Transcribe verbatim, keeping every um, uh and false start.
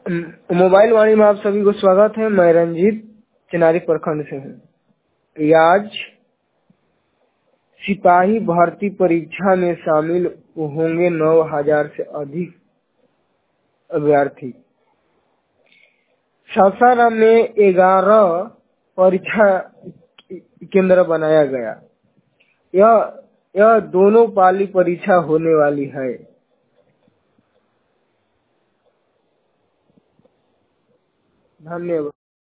Mobile वाणी में आप सभी को स्वागत है। मैं रंजीत चिनारी प्रखंड से हूँ। आज सिपाही भर्ती परीक्षा में शामिल होंगे नौ हजार से अधिक अभ्यर्थी। सासाराम में ग्यारह परीक्षा केंद्र बनाया गया। यह यह दोनों पाली परीक्षा होने वाली है। धन्यवाद।